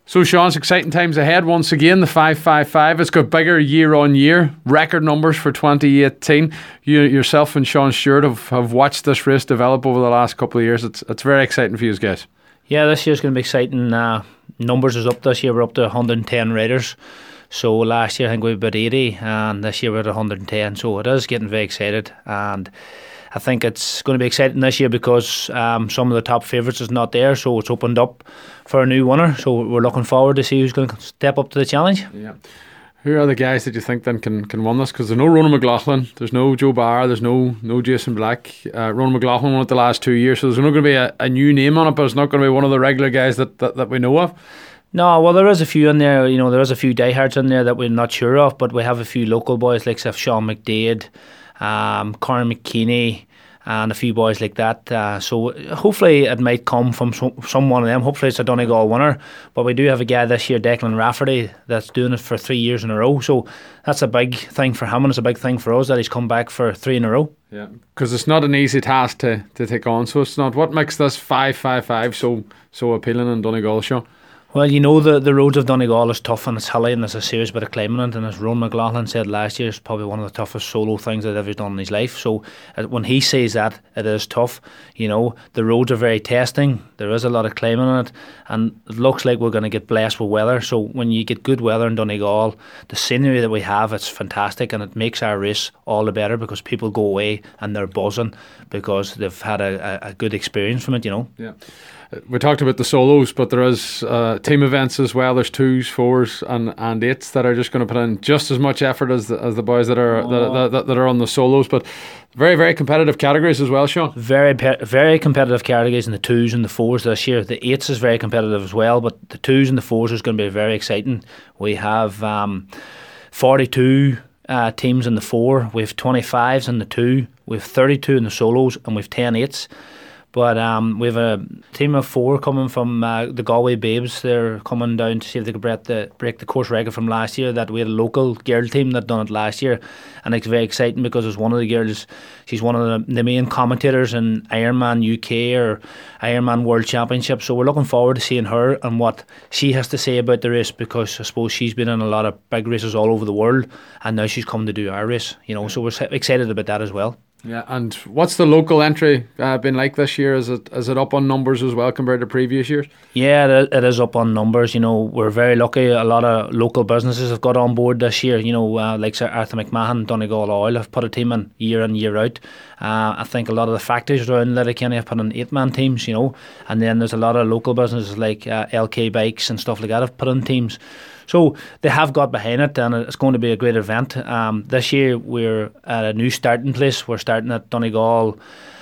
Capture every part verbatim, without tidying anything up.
So, Sean, it's exciting times ahead. Once again, the five five five, it's got bigger year on year, record numbers for twenty eighteen. You yourself and Sean Stewart have, have watched this race develop over the last couple of years. It's it's very exciting for you guys. Yeah, this year's going to be exciting. Uh, numbers is up this year. We're up to one hundred ten riders. So last year I think we were about eighty, and this year we're at one hundred ten. So it is getting very excited, and I think it's going to be exciting this year because um, some of the top favourites is not there, so it's opened up for a new winner. So we're looking forward to see who's going to step up to the challenge. Yeah. Who are the guys that you think then can, can win this? Because there's no Ronan McLaughlin, there's no Joe Barr, there's no no Jason Black. Uh, Ronan McLaughlin won it the last two years, so there's not going to be a, a new name on it, but it's not going to be one of the regular guys that, that, that we know of. No, well, there is a few in there. You know, there is a few diehards in there that we're not sure of, but we have a few local boys like Sean McDade, um, Conor McKinney, and a few boys like that. Uh, so hopefully it might come from some, some one of them. Hopefully it's a Donegal winner. But we do have a guy this year, Declan Rafferty, that's doing it for three years in a row. So that's a big thing for him, and it's a big thing for us that he's come back for three in a row. Yeah, because it's not an easy task to, to take on. So it's not. What makes this five five five so so appealing in Donegal, Sean? Well, you know, the, the roads of Donegal is tough and it's hilly and there's a serious bit of climbing in it, and as Ronan McLaughlin said last year, it's probably one of the toughest solo things that he's ever done in his life. So uh, when he says that, it is tough. You know, the roads are very testing, there is a lot of climbing in it, and it looks like we're going to get blessed with weather. So when you get good weather in Donegal, the scenery that we have, it's fantastic, and it makes our race all the better because people go away and they're buzzing because they've had a, a, a good experience from it, you know. Yeah. We talked about the solos, but there is uh, team events as well. There's twos, fours, and, and eights that are just going to put in just as much effort as the, as the boys that are oh. that, that, that are on the solos. But very, very competitive categories as well, Sean. Very, very competitive categories in the twos and the fours this year. The eights is very competitive as well, but the twos and the fours is going to be very exciting. We have um, forty-two uh, teams in the four. We have twenty-fives in the two. We have thirty-two in the solos, and we have ten eights. But um, we have a team of four coming from uh, the Galway Babes. They're coming down to see if they could break the break the course record from last year. That we had a local girl team that done it last year, and it's very exciting because it's one of the girls. She's one of the, the main commentators in Ironman U K or Ironman World Championship. So we're looking forward to seeing her and what she has to say about the race, because I suppose she's been in a lot of big races all over the world, and now she's come to do our race. You know, so we're excited about that as well. Yeah, and what's the local entry uh, been like this year? Is it is it up on numbers as well compared to previous years? Yeah, it, it is up on numbers. You know, we're very lucky. A lot of local businesses have got on board this year. You know, uh, like Sir Arthur McMahon, Donegal Oil have put a team in year in, year out. Uh, I think a lot of the factories around Letterkenny have put in eight-man teams, you know, and then there's a lot of local businesses like uh, L K Bikes and stuff like that have put in teams. So they have got behind it, and it's going to be a great event. Um, this year we're at a new starting place. We're starting at Donegal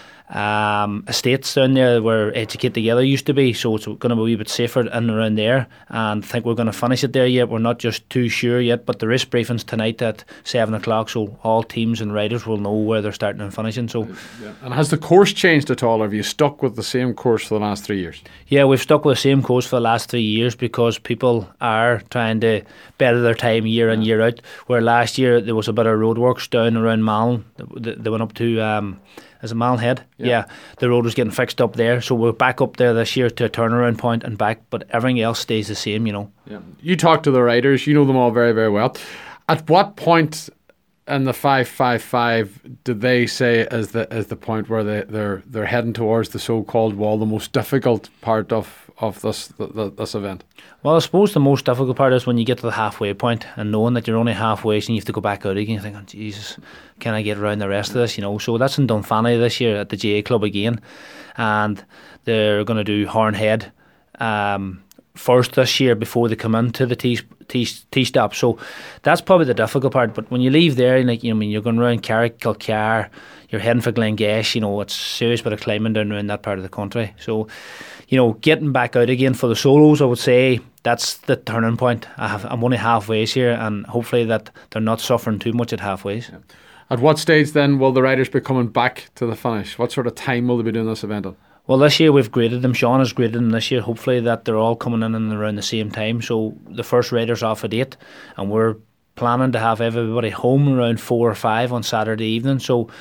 um, Estates down there where Educate Together used to be, so it's going to be a wee bit safer in and around there, and I think we're going to finish it there yet. We're not just too sure yet, but the race briefing's tonight at seven o'clock, so all teams and riders will know where they're starting and finishing. So, yeah. And has the course changed at all, or have you stuck with the same course for the last three years? Yeah, we've stuck with the same course for the last three years because people are trying to better their time year in, year out, where last year there was a bit of roadworks down around Malin. They went up to um, is it Malhead? Yeah. yeah, the road was getting fixed up there, so we're back up there this year to a turnaround point and back, but everything else stays the same, you know. Yeah. You talk to the riders, you know them all very, very well. At what point in the five five five did they say is the is the point where they, they're they're heading towards the so-called wall, the most difficult part of, of this the, the, this event? Well, I suppose the most difficult part is when you get to the halfway point and knowing that you're only halfway and you have to go back out again. You think, oh, Jesus, can I get around the rest of this? You know, so that's in Dunfanny this year at the J A Club again, and they're going to do Hornhead um, first this year before they come into the T T T stop. So that's probably the difficult part. But when you leave there, like you know, I mean, you're going around Carrick, Kilcar, you're heading for Glengesh. You know, it's serious bit of climbing down around that part of the country. So, you know, getting back out again for the solos, I would say that's the turning point. I have, I'm only halfways here, and hopefully that they're not suffering too much at halfways. Yeah. At what stage then will the riders be coming back to the finish? What sort of time will they be doing this event on? Well, this year we've graded them. Sean has graded them this year. Hopefully that they're all coming in and around the same time. So the first rider's off at eight, and we're planning to have everybody home around four or five on Saturday evening. So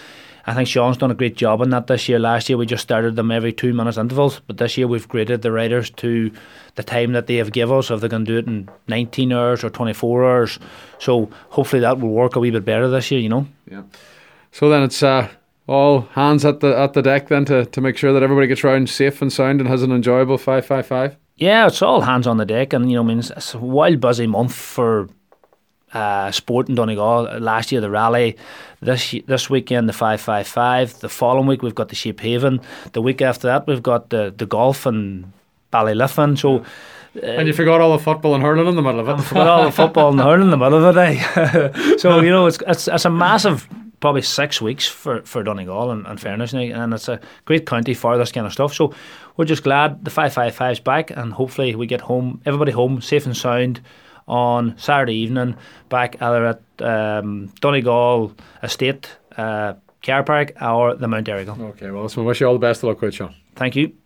I think Sean's done a great job on that this year. Last year we just started them every two minutes intervals, but this year we've graded the riders to the time that they have given us, if they can do it in nineteen hours or twenty-four hours. So hopefully that will work a wee bit better this year, you know. Yeah. So then it's uh, all hands at the at the deck then to, to make sure that everybody gets round safe and sound and has an enjoyable five five five. Yeah, it's all hands on the deck, and you know, I mean, it's a wild busy month for uh, sport in Donegal. Last year the rally, this this weekend the five five five. The following week we've got the Sheephaven. The week after that we've got the the golf and Ballyliffin. So. Uh, and you forgot all the football and hurling in the middle of it. I forgot all the football and hurling in the middle of it. Eh? So you know, it's it's it's a massive. Probably six weeks for, for Donegal and, and fairness, and it's a great county for this kind of stuff. So we're just glad the five five five's back, and hopefully we get home, everybody home safe and sound on Saturday evening, back either at um, Donegal Estate, uh, Car Park, or the Mount Errigal. Okay, well, listen, we wish you all the best of luck with it, Sean. Thank you.